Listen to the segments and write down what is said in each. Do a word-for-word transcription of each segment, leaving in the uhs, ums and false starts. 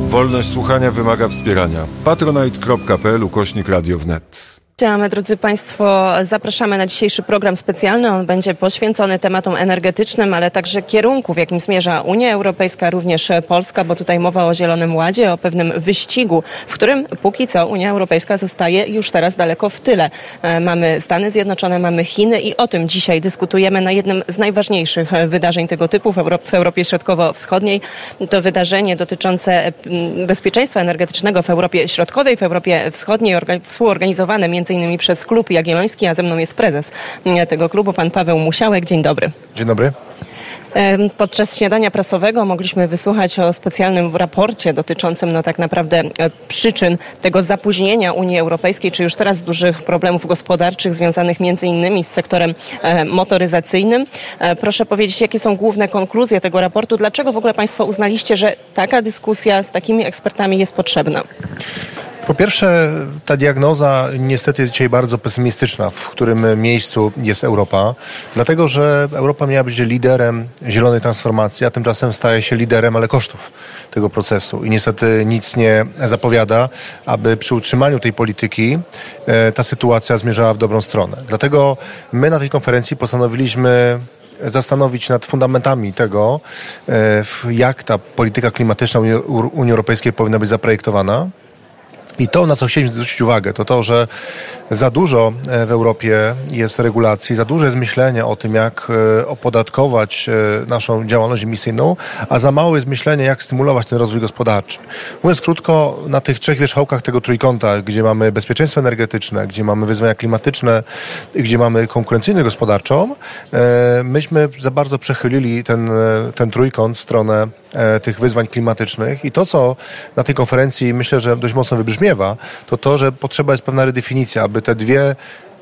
Wolność słuchania wymaga wspierania. patronite.pl ukośnik Radio wnet. Działamy, drodzy Państwo, zapraszamy na dzisiejszy program specjalny. On będzie poświęcony tematom energetycznym, ale także kierunku, w jakim zmierza Unia Europejska, również Polska, bo tutaj mowa o Zielonym Ładzie, o pewnym wyścigu, w którym póki co Unia Europejska zostaje już teraz daleko w tyle. Mamy Stany Zjednoczone, mamy Chiny i o tym dzisiaj dyskutujemy na jednym z najważniejszych wydarzeń tego typu w, Europ- w Europie Środkowo-Wschodniej. To wydarzenie dotyczące bezpieczeństwa energetycznego w Europie Środkowej, w Europie Wschodniej, orga- współorganizowane między innymi przez Klub Jagielloński, a ze mną jest prezes tego klubu, pan Paweł Musiałek. Dzień dobry. Dzień dobry. Podczas śniadania prasowego mogliśmy wysłuchać o specjalnym raporcie dotyczącym no tak naprawdę przyczyn tego zapóźnienia Unii Europejskiej, czy już teraz dużych problemów gospodarczych związanych między innymi z sektorem motoryzacyjnym. Proszę powiedzieć, jakie są główne konkluzje tego raportu? Dlaczego w ogóle Państwo uznaliście, że taka dyskusja z takimi ekspertami jest potrzebna? Po pierwsze, ta diagnoza niestety jest dzisiaj bardzo pesymistyczna, w którym miejscu jest Europa, dlatego że Europa miała być liderem zielonej transformacji, a tymczasem staje się liderem, ale kosztów tego procesu. I niestety nic nie zapowiada, aby przy utrzymaniu tej polityki e, ta sytuacja zmierzała w dobrą stronę. Dlatego my na tej konferencji postanowiliśmy zastanowić nad fundamentami tego, e, jak ta polityka klimatyczna Unii Europejskiej powinna być zaprojektowana. I to, na co chcieliśmy zwrócić uwagę, to to, że za dużo w Europie jest regulacji, za dużo jest myślenia o tym, jak opodatkować naszą działalność emisyjną, a za mało jest myślenia, jak stymulować ten rozwój gospodarczy. Mówiąc krótko, na tych trzech wierzchołkach tego trójkąta, gdzie mamy bezpieczeństwo energetyczne, gdzie mamy wyzwania klimatyczne, gdzie mamy konkurencyjność gospodarczą, myśmy za bardzo przechylili ten, ten trójkąt w stronę tych wyzwań klimatycznych i to, co na tej konferencji myślę, że dość mocno wybrzmiewa, to to, że potrzeba jest pewna redefinicja, aby te dwie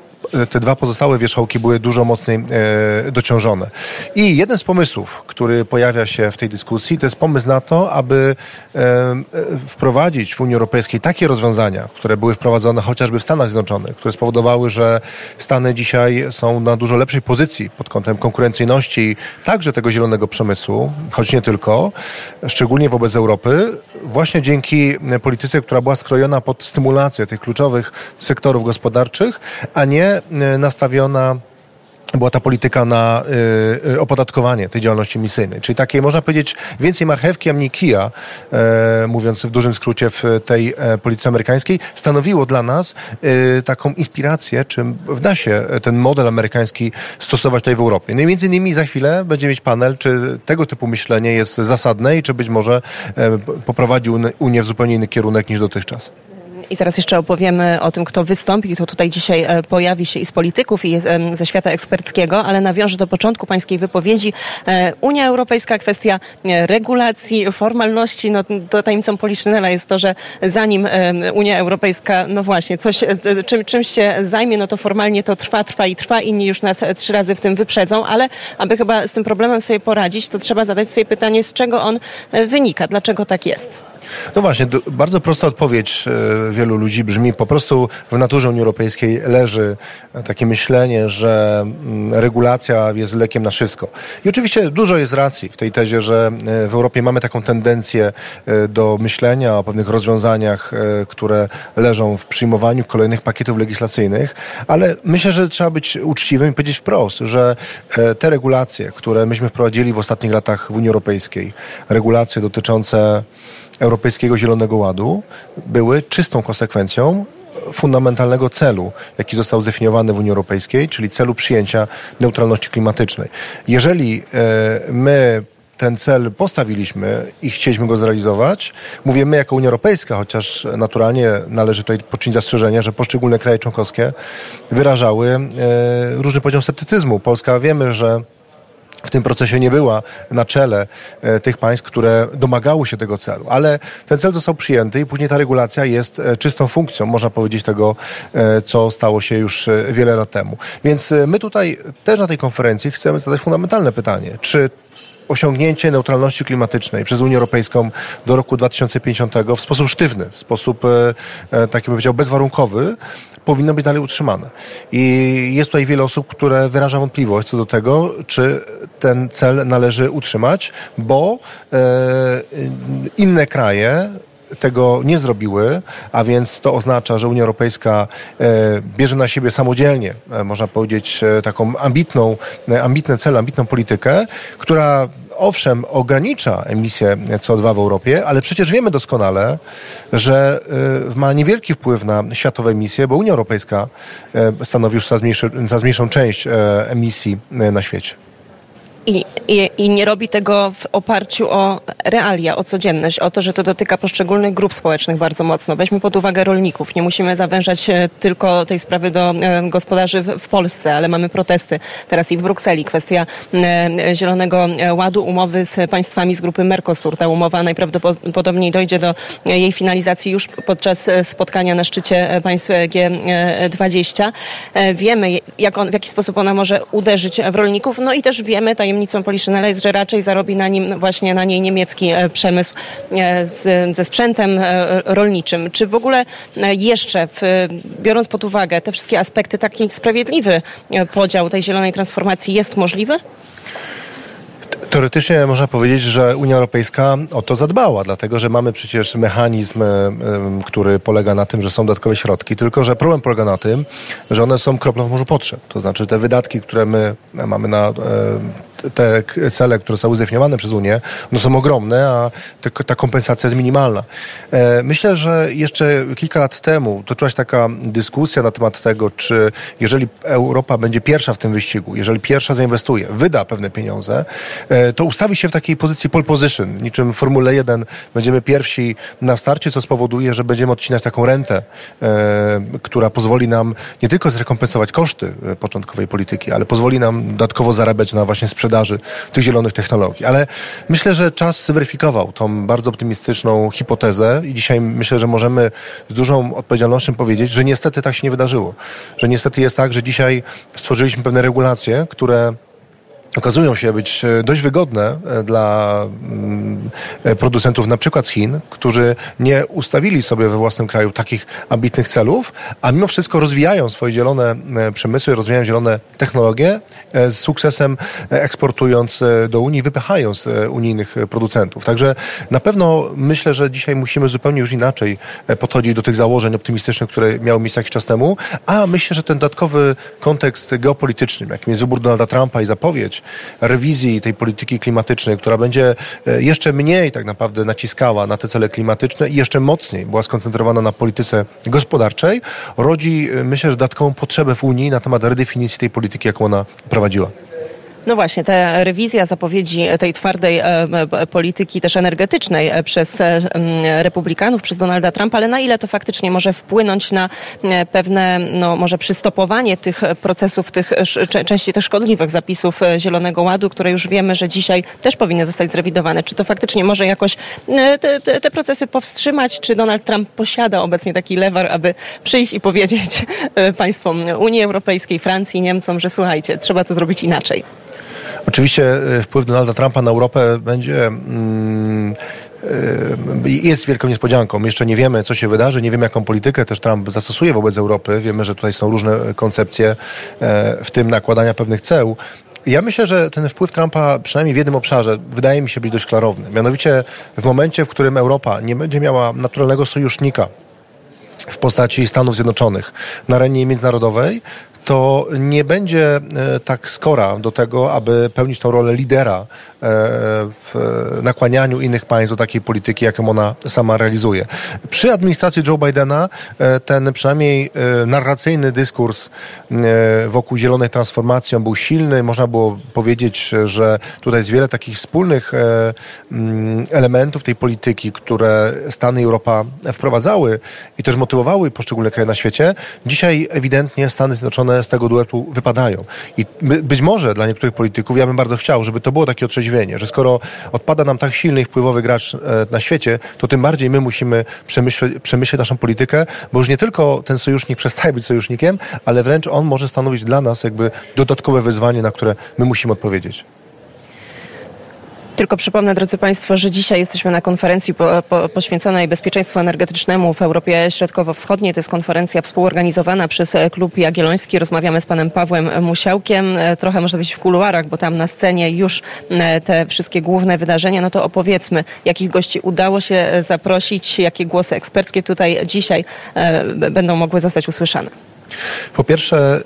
te dwa pozostałe wierzchołki były dużo mocniej e, dociążone. I jeden z pomysłów, który pojawia się w tej dyskusji, to jest pomysł na to, aby e, wprowadzić w Unii Europejskiej takie rozwiązania, które były wprowadzone chociażby w Stanach Zjednoczonych, które spowodowały, że Stany dzisiaj są na dużo lepszej pozycji pod kątem konkurencyjności także tego zielonego przemysłu, choć nie tylko, szczególnie wobec Europy, właśnie dzięki polityce, która była skrojona pod stymulację tych kluczowych sektorów gospodarczych, a nie nastawiona była ta polityka na y, y, opodatkowanie tej działalności emisyjnej. Czyli takie, można powiedzieć, więcej marchewki, a mniej kija, y, mówiąc w dużym skrócie w tej y, polityce amerykańskiej, stanowiło dla nas y, taką inspirację, czym da się ten model amerykański stosować tutaj w Europie. No i między innymi za chwilę będziemy mieć panel, czy tego typu myślenie jest zasadne i czy być może y, poprowadzi Unię w zupełnie inny kierunek niż dotychczas. I zaraz jeszcze opowiemy o tym, kto wystąpi. To tutaj dzisiaj pojawi się i z polityków, i ze świata eksperckiego, ale nawiążę do początku pańskiej wypowiedzi. Unia Europejska, kwestia regulacji, formalności. No, to tajemnicą Poliszynela jest to, że zanim Unia Europejska, no właśnie, coś, czym, czymś się zajmie, no to formalnie to trwa, trwa i trwa. Inni już nas trzy razy w tym wyprzedzą, ale aby chyba z tym problemem sobie poradzić, to trzeba zadać sobie pytanie, z czego on wynika, dlaczego tak jest. No właśnie, bardzo prosta odpowiedź wielu ludzi brzmi, po prostu w naturze Unii Europejskiej leży takie myślenie, że regulacja jest lekiem na wszystko. I oczywiście dużo jest racji w tej tezie, że w Europie mamy taką tendencję do myślenia o pewnych rozwiązaniach, które leżą w przyjmowaniu kolejnych pakietów legislacyjnych, ale myślę, że trzeba być uczciwym i powiedzieć wprost, że te regulacje, które myśmy wprowadzili w ostatnich latach w Unii Europejskiej, regulacje dotyczące Europejskiego Zielonego Ładu, były czystą konsekwencją fundamentalnego celu, jaki został zdefiniowany w Unii Europejskiej, czyli celu przyjęcia neutralności klimatycznej. Jeżeli e, my ten cel postawiliśmy i chcieliśmy go zrealizować, mówię my jako Unia Europejska, chociaż naturalnie należy tutaj poczynić zastrzeżenie, że poszczególne kraje członkowskie wyrażały e, różny poziom sceptycyzmu. Polska, wiemy, że w tym procesie nie była na czele e, tych państw, które domagały się tego celu. Ale ten cel został przyjęty i później ta regulacja jest e, czystą funkcją, można powiedzieć, tego, e, co stało się już e, wiele lat temu. Więc e, my tutaj też na tej konferencji chcemy zadać fundamentalne pytanie. Czy osiągnięcie neutralności klimatycznej przez Unię Europejską do roku dwa tysiące pięćdziesiątego w sposób sztywny, w sposób, e, tak bym powiedział, bezwarunkowy, powinno być dalej utrzymane. I jest tutaj wiele osób, które wyraża wątpliwość co do tego, czy ten cel należy utrzymać, bo e, inne kraje tego nie zrobiły, a więc to oznacza, że Unia Europejska bierze na siebie samodzielnie, można powiedzieć, taką ambitną, ambitne cele, ambitną politykę, która owszem, ogranicza emisję C O dwa w Europie, ale przecież wiemy doskonale, że ma niewielki wpływ na światowe emisje, bo Unia Europejska stanowi już coraz, mniejszy, coraz mniejszą część emisji na świecie. I, i, I nie robi tego w oparciu o realia, o codzienność, o to, że to dotyka poszczególnych grup społecznych bardzo mocno. Weźmy pod uwagę rolników. Nie musimy zawężać tylko tej sprawy do e, gospodarzy w, w Polsce, ale mamy protesty teraz i w Brukseli. Kwestia e, Zielonego Ładu, umowy z państwami z grupy Mercosur. Ta umowa najprawdopodobniej dojdzie do jej finalizacji już podczas spotkania na szczycie państw G dwadzieścia. E, wiemy, jak on, w jaki sposób ona może uderzyć w rolników, no i też wiemy, tajemnicą Poliszynela jest, że raczej zarobi na nim właśnie na niej niemiecki przemysł z, ze sprzętem rolniczym. Czy w ogóle jeszcze, w, biorąc pod uwagę te wszystkie aspekty, taki sprawiedliwy podział tej zielonej transformacji jest możliwy? Teoretycznie można powiedzieć, że Unia Europejska o to zadbała, dlatego że mamy przecież mechanizm, który polega na tym, że są dodatkowe środki, tylko że problem polega na tym, że one są kroplą w morzu potrzeb. To znaczy te wydatki, które my mamy na te cele, które są zdefiniowane przez Unię, one są ogromne, a te, ta kompensacja jest minimalna. Myślę, że jeszcze kilka lat temu toczyła się taka dyskusja na temat tego, czy jeżeli Europa będzie pierwsza w tym wyścigu, jeżeli pierwsza zainwestuje, wyda pewne pieniądze, to ustawi się w takiej pozycji pole position, niczym w Formule jeden będziemy pierwsi na starcie, co spowoduje, że będziemy odcinać taką rentę, która pozwoli nam nie tylko zrekompensować koszty początkowej polityki, ale pozwoli nam dodatkowo zarabiać na właśnie sprzedaży tych zielonych technologii. Ale myślę, że czas zweryfikował tą bardzo optymistyczną hipotezę i dzisiaj myślę, że możemy z dużą odpowiedzialnością powiedzieć, że niestety tak się nie wydarzyło. Że niestety jest tak, że dzisiaj stworzyliśmy pewne regulacje, które okazują się być dość wygodne dla producentów na przykład z Chin, którzy nie ustawili sobie we własnym kraju takich ambitnych celów, a mimo wszystko rozwijają swoje zielone przemysły, rozwijają zielone technologie, z sukcesem eksportując do Unii, wypychając unijnych producentów. Także na pewno myślę, że dzisiaj musimy zupełnie już inaczej podchodzić do tych założeń optymistycznych, które miały miejsce jakiś czas temu, a myślę, że ten dodatkowy kontekst geopolityczny, jakim jest wybór Donalda Trumpa i zapowiedź rewizji tej polityki klimatycznej, która będzie jeszcze mniej tak naprawdę naciskała na te cele klimatyczne i jeszcze mocniej była skoncentrowana na polityce gospodarczej, rodzi, myślę, że dodatkową potrzebę w Unii na temat redefinicji tej polityki, jaką ona prowadziła. No właśnie, ta rewizja zapowiedzi tej twardej e, polityki też energetycznej przez e, republikanów, przez Donalda Trumpa, ale na ile to faktycznie może wpłynąć na e, pewne, no może przystopowanie tych procesów, tych sz, części tych szkodliwych zapisów Zielonego Ładu, które już wiemy, że dzisiaj też powinny zostać zrewidowane. Czy to faktycznie może jakoś e, te, te, te procesy powstrzymać? Czy Donald Trump posiada obecnie taki lewar, aby przyjść i powiedzieć e, państwom Unii Europejskiej, Francji, Niemcom, że słuchajcie, trzeba to zrobić inaczej? Oczywiście wpływ Donalda Trumpa na Europę będzie mm, jest wielką niespodzianką. Jeszcze nie wiemy, co się wydarzy, nie wiemy, jaką politykę też Trump zastosuje wobec Europy. Wiemy, że tutaj są różne koncepcje, w tym nakładania pewnych ceł. Ja myślę, że ten wpływ Trumpa przynajmniej w jednym obszarze wydaje mi się być dość klarowny. Mianowicie w momencie, w którym Europa nie będzie miała naturalnego sojusznika w postaci Stanów Zjednoczonych na arenie międzynarodowej, to nie będzie e, tak skora do tego, aby pełnić tą rolę lidera e, w nakłanianiu innych państw do takiej polityki, jaką ona sama realizuje. Przy administracji Joe Bidena e, ten przynajmniej e, narracyjny dyskurs e, wokół zielonej transformacji on był silny. Można było powiedzieć, że tutaj jest wiele takich wspólnych e, m, elementów tej polityki, które Stany i Europa wprowadzały i też motywowały poszczególne kraje na świecie. Dzisiaj ewidentnie Stany Zjednoczone z tego duetu wypadają. I być może dla niektórych polityków, ja bym bardzo chciał, żeby to było takie otrzeźwienie, że skoro odpada nam tak silny i wpływowy gracz na świecie, to tym bardziej my musimy przemyśleć, przemyśleć naszą politykę, bo już nie tylko ten sojusznik przestaje być sojusznikiem, ale wręcz on może stanowić dla nas jakby dodatkowe wyzwanie, na które my musimy odpowiedzieć. Tylko przypomnę, drodzy Państwo, że dzisiaj jesteśmy na konferencji po, po, poświęconej bezpieczeństwu energetycznemu w Europie Środkowo-Wschodniej. To jest konferencja współorganizowana przez Klub Jagielloński. Rozmawiamy z panem Pawłem Musiałkiem. Trochę może być w kuluarach, bo tam na scenie już te wszystkie główne wydarzenia. No to opowiedzmy, jakich gości udało się zaprosić, jakie głosy eksperckie tutaj dzisiaj będą mogły zostać usłyszane. Po pierwsze,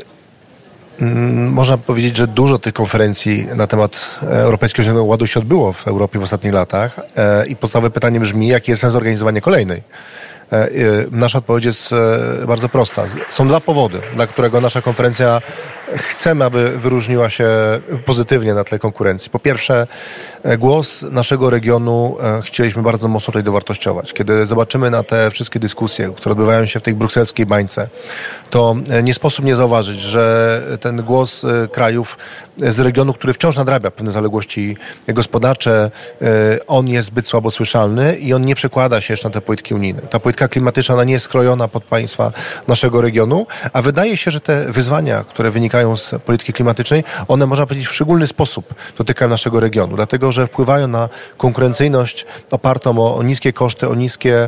można powiedzieć, że dużo tych konferencji na temat Europejskiego Zielonego Ładu się odbyło w Europie w ostatnich latach i podstawowe pytanie brzmi, jaki jest sens organizowania kolejnej. Nasza odpowiedź jest bardzo prosta. Są dwa powody, dla którego nasza konferencja chcemy, aby wyróżniła się pozytywnie na tle konkurencji. Po pierwsze, głos naszego regionu chcieliśmy bardzo mocno tutaj dowartościować. Kiedy zobaczymy na te wszystkie dyskusje, które odbywają się w tej brukselskiej bańce, to nie sposób nie zauważyć, że ten głos krajów z regionu, który wciąż nadrabia pewne zaległości gospodarcze, on jest zbyt słabo słyszalny i on nie przekłada się jeszcze na te polityki unijne. Ta polityka klimatyczna, ona nie jest skrojona pod państwa naszego regionu, a wydaje się, że te wyzwania, które wynikają z polityki klimatycznej, one, można powiedzieć, w szczególny sposób dotykają naszego regionu, dlatego że wpływają na konkurencyjność opartą o, o niskie koszty, o niskie,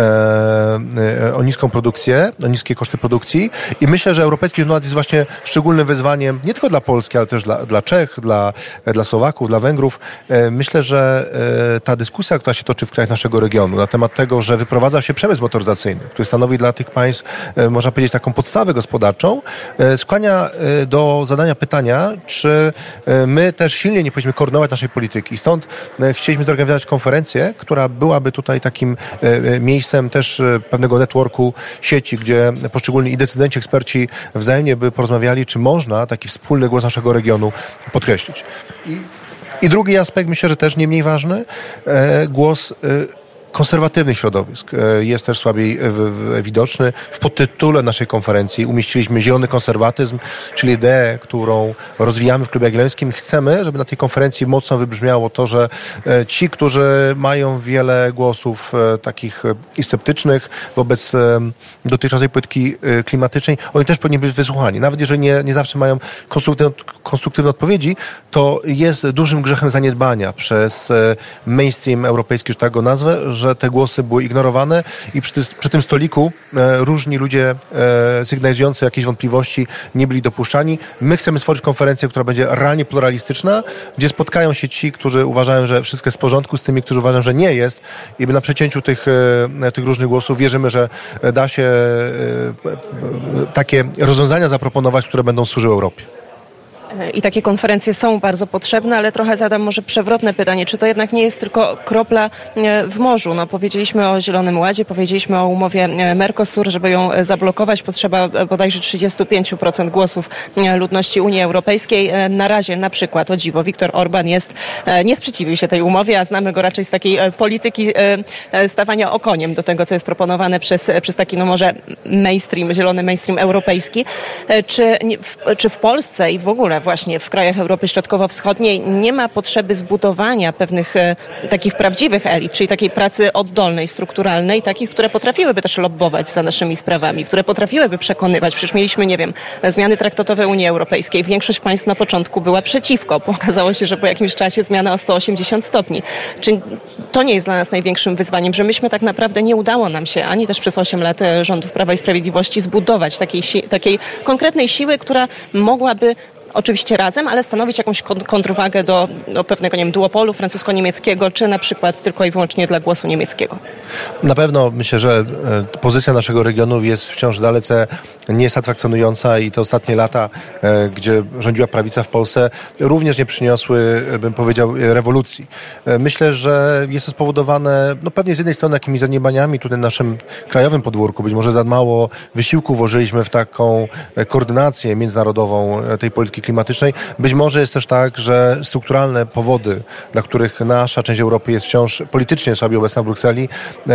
e, o niską produkcję, o niskie koszty produkcji i myślę, że Europejski Zielony Ład jest właśnie szczególnym wyzwaniem nie tylko dla Polski, ale też dla, dla Czech, dla, dla Słowaków, dla Węgrów. E, myślę, że e, ta dyskusja, która się toczy w krajach naszego regionu na temat tego, że wyprowadza się przemysł motoryzacyjny, który stanowi dla tych państw, e, można powiedzieć, taką podstawę gospodarczą, e, skłania e, do zadania pytania, czy my też silnie nie powinniśmy koordynować naszej polityki. Stąd chcieliśmy zorganizować konferencję, która byłaby tutaj takim miejscem też pewnego networku, sieci, gdzie poszczególni i decydenci, eksperci wzajemnie by porozmawiali, czy można taki wspólny głos naszego regionu podkreślić. I, i drugi aspekt, myślę, że też nie mniej ważny, głos konserwatywnych środowisk jest też słabiej widoczny. W podtytule naszej konferencji umieściliśmy zielony konserwatyzm, czyli ideę, którą rozwijamy w Klubie Jagiellońskim. Chcemy, żeby na tej konferencji mocno wybrzmiało to, że ci, którzy mają wiele głosów takich i sceptycznych wobec dotychczasowej polityki klimatycznej, oni też powinni być wysłuchani. Nawet jeżeli nie, nie zawsze mają konstruktywne, konstruktywne odpowiedzi, to jest dużym grzechem zaniedbania przez mainstream europejski, że tak go nazwę, że te głosy były ignorowane i przy, ty, przy tym stoliku e, różni ludzie e, sygnalizujący jakieś wątpliwości nie byli dopuszczani. My chcemy stworzyć konferencję, która będzie realnie pluralistyczna, gdzie spotkają się ci, którzy uważają, że wszystko jest w porządku, z tymi, którzy uważają, że nie jest i na przecięciu tych, e, tych różnych głosów wierzymy, że da się e, e, takie rozwiązania zaproponować, które będą służyły Europie. I takie konferencje są bardzo potrzebne, ale trochę zadam może przewrotne pytanie. Czy to jednak nie jest tylko kropla w morzu? No, powiedzieliśmy o Zielonym Ładzie, powiedzieliśmy o umowie Mercosur, żeby ją zablokować. Potrzeba bodajże trzydzieści pięć procent głosów ludności Unii Europejskiej. Na razie na przykład, o dziwo, Viktor Orban jest, nie sprzeciwił się tej umowie, a znamy go raczej z takiej polityki stawania okoniem do tego, co jest proponowane przez, przez taki, no może mainstream, zielony mainstream europejski. Czy, czy w Polsce i w ogóle właśnie w krajach Europy Środkowo-Wschodniej nie ma potrzeby zbudowania pewnych e, takich prawdziwych elit, czyli takiej pracy oddolnej, strukturalnej, takich, które potrafiłyby też lobbować za naszymi sprawami, które potrafiłyby przekonywać. Przecież mieliśmy, nie wiem, zmiany traktatowe Unii Europejskiej. Większość państw na początku była przeciwko. Okazało się, że po jakimś czasie zmiana o sto osiemdziesiąt stopni. Czy to nie jest dla nas największym wyzwaniem, że myśmy tak naprawdę nie udało nam się, ani też przez osiem lat rządów Prawa i Sprawiedliwości zbudować takiej, si- takiej konkretnej siły, która mogłaby oczywiście razem, ale stanowić jakąś kontrwagę do, do pewnego, nie wiem, duopolu francusko-niemieckiego, czy na przykład tylko i wyłącznie dla głosu niemieckiego. Na pewno myślę, że pozycja naszego regionu jest wciąż dalece niesatysfakcjonująca i te ostatnie lata, gdzie rządziła prawica w Polsce, również nie przyniosły, bym powiedział, rewolucji. Myślę, że jest to spowodowane, no pewnie z jednej strony jakimiś zaniedbaniami tutaj na naszym krajowym podwórku. Być może za mało wysiłku włożyliśmy w taką koordynację międzynarodową tej polityki klimatycznej. Być może jest też tak, że strukturalne powody, dla których nasza część Europy jest wciąż politycznie słabiej obecna w Brukseli,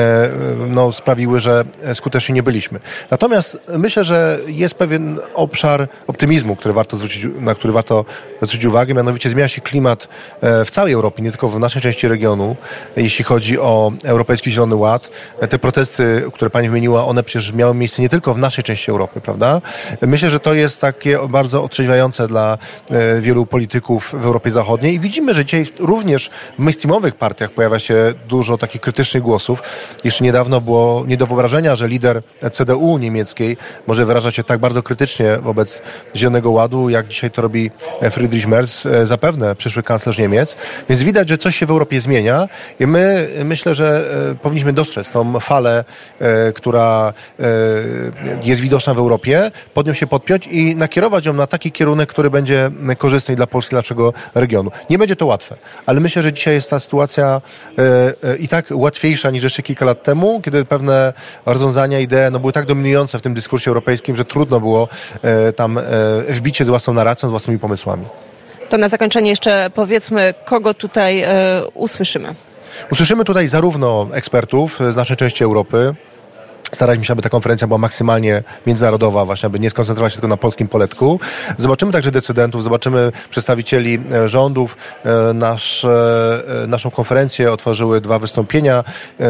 no, sprawiły, że skuteczni nie byliśmy. Natomiast myślę, że jest pewien obszar optymizmu, który warto zwrócić, na który warto zwrócić uwagę, mianowicie zmienia się klimat w całej Europie, nie tylko w naszej części regionu, jeśli chodzi o Europejski Zielony Ład. Te protesty, które pani wymieniła, one przecież miały miejsce nie tylko w naszej części Europy, prawda? Myślę, że to jest takie bardzo otrzeźwiające dla dla wielu polityków w Europie Zachodniej. I widzimy, że dzisiaj również w mainstreamowych partiach pojawia się dużo takich krytycznych głosów. Jeszcze niedawno było nie do wyobrażenia, że lider C D U niemieckiej może wyrażać się tak bardzo krytycznie wobec Zielonego Ładu, jak dzisiaj to robi Friedrich Merz, zapewne przyszły kanclerz Niemiec. Więc widać, że coś się w Europie zmienia i my myślę, że powinniśmy dostrzec tą falę, która jest widoczna w Europie, pod nią się podpiąć i nakierować ją na taki kierunek, który będzie korzystny dla Polski, dla naszego regionu. Nie będzie to łatwe, ale myślę, że dzisiaj jest ta sytuacja i tak łatwiejsza niż jeszcze kilka lat temu, kiedy pewne rozwiązania, idee no, były tak dominujące w tym dyskursie europejskim, że trudno było tam wbić się z własną narracją, z własnymi pomysłami. To na zakończenie jeszcze powiedzmy, kogo tutaj usłyszymy. Usłyszymy tutaj zarówno ekspertów z naszej części Europy. Staraliśmy się, aby ta konferencja była maksymalnie międzynarodowa, właśnie aby nie skoncentrować się tylko na polskim poletku. Zobaczymy także decydentów, zobaczymy przedstawicieli rządów. Nasz, naszą konferencję otworzyły dwa wystąpienia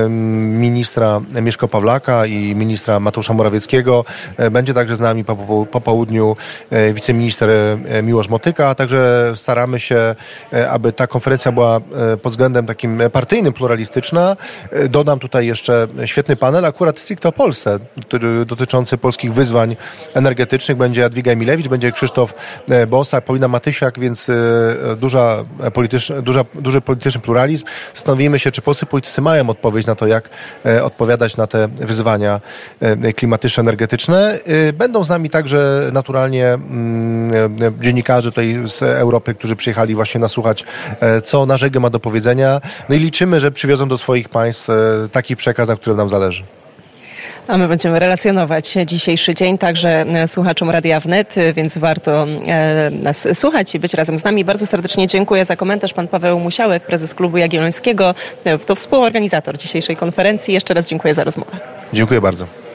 ministra Mieszka Pawlaka i ministra Mateusza Morawieckiego. Będzie także z nami po, po południu wiceminister Miłosz Motyka. Także staramy się, aby ta konferencja była pod względem takim partyjnym, pluralistyczna. Dodam tutaj jeszcze świetny panel, akurat stricte o Polsce, dotyczący polskich wyzwań energetycznych. Będzie Jadwiga Emilewicz, będzie Krzysztof Bosak, Paulina Matysiak, więc duża polityczna, duża, duży polityczny pluralizm. Zastanowimy się, czy polscy politycy mają odpowiedź na to, jak odpowiadać na te wyzwania klimatyczne, energetyczne. Będą z nami także naturalnie dziennikarze tutaj z Europy, którzy przyjechali właśnie nasłuchać, co nasz region ma do powiedzenia. No i liczymy, że przywiozą do swoich państw taki przekaz, na którym nam zależy. A my będziemy relacjonować dzisiejszy dzień także słuchaczom Radia Wnet, więc warto nas słuchać i być razem z nami. Bardzo serdecznie dziękuję za komentarz. Pan Paweł Musiałek, prezes Klubu Jagiellońskiego, to współorganizator dzisiejszej konferencji. Jeszcze raz dziękuję za rozmowę. Dziękuję bardzo.